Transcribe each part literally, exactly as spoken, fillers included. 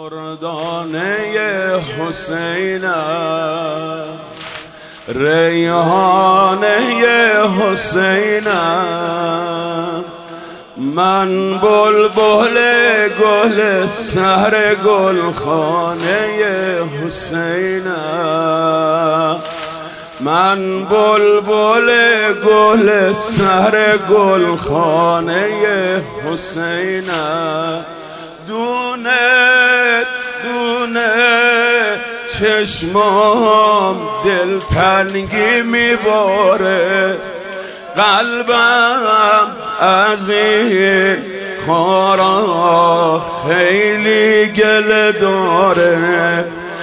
دردانه حسینم، ریحانه حسینم، من بلبل گل سحر گلخانه حسینم، من بلبل گل سحر گلخانه حسینم. دونه دونه چشمام دلتنگی میباره، قلبم از این خارا خیلی گله داره،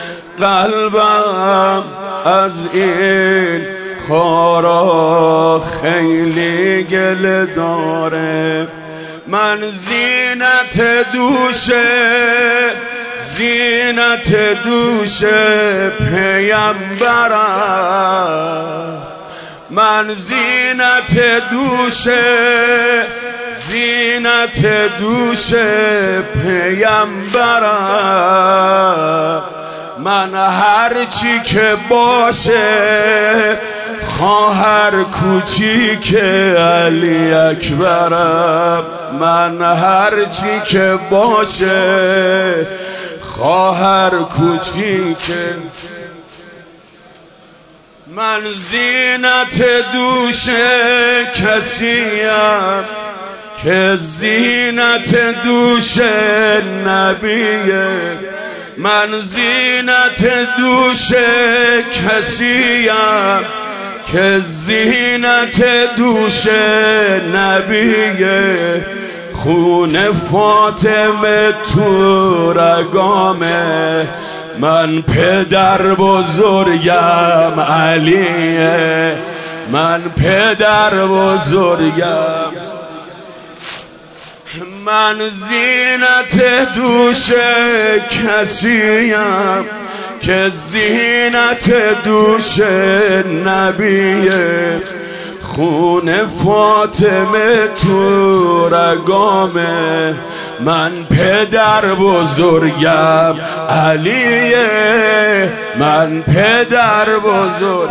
قلبم از این خارا خیلی گله داره. من زینت دوشه زینت دوشه پیمبرم، من زینت دوشه زینت دوشه پیمبرم، من هرچی که باشه خواهر کوچیک علی اکبرم، من هرچی که باشه خواهر کوچیک، من زینت دوش کسیم که زینت دوش نبیه، من زینت دوش کسیم که زینت دوش نبیه، خون فاطمه تو رگامه، من پدر بزرگم علیه، من پدر بزرگم، من زینت دوش کسیم که زینت دوش نبیه، خون فاطمه تو رگامه، من پدر بزرگم علیه، من پدر بزرگ،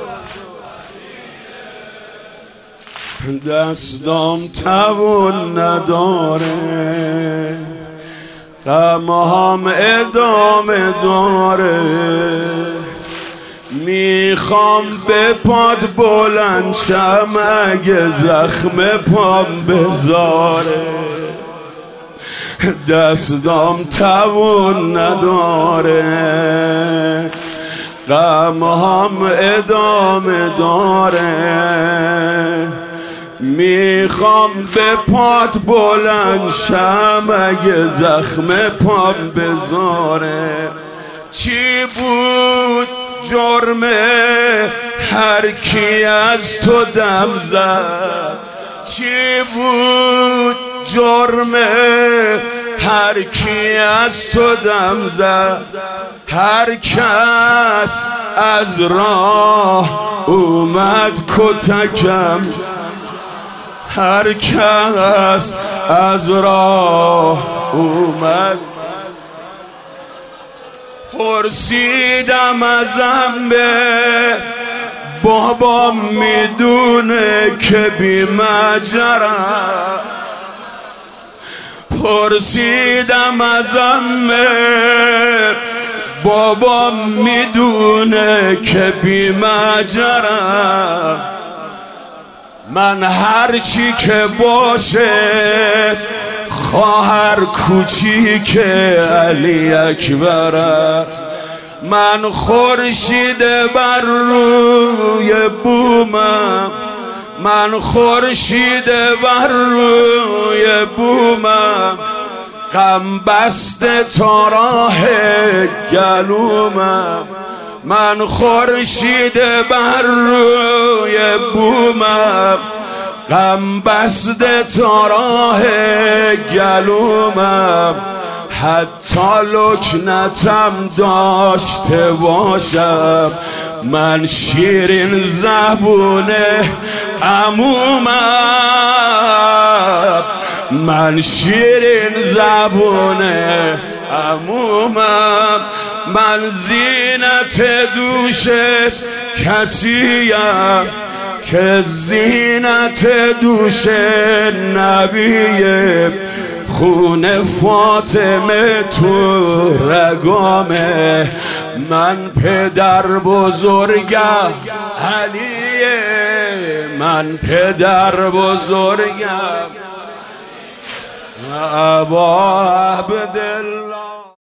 دستام توان نداره، غمهام ادامه داره، میخوام به پاد بلند شم اگه زخم پام بذاره، دستام توان نداره، غمهام ادامه داره، میخوام به پات بلند شم اگه زخم پام بذاره. چی بود جرمه هر کی از تو دم زد، چی بود جرمه هر کی از تو دم زد، هر کس از راه اومد کتکم، هر کس از راه اومد، پرسیدم ازم به بابا میدونه که بی ماجرا، پرسیدم ازم به بابا میدونه که بی ماجرا، من هرچی که باشه خواهر کوچیک علی اکبرم، من خورشید بر روی بومم، من خورشید بر روی بومم، غم بسته تا راه گلومم، من خورشید بر روی بومم، غم بسته تا راه گلومم، حتی لکنتم داشته باشم، من شیرین زبونه عمومم، من شیرین زبونه عمومم، من زینت دوش کسیم که زینت دوش نبیه، خون فاطمه تو رگامه، من پدر بزرگم علیه، من پدر بزرگم ابا عبدالله.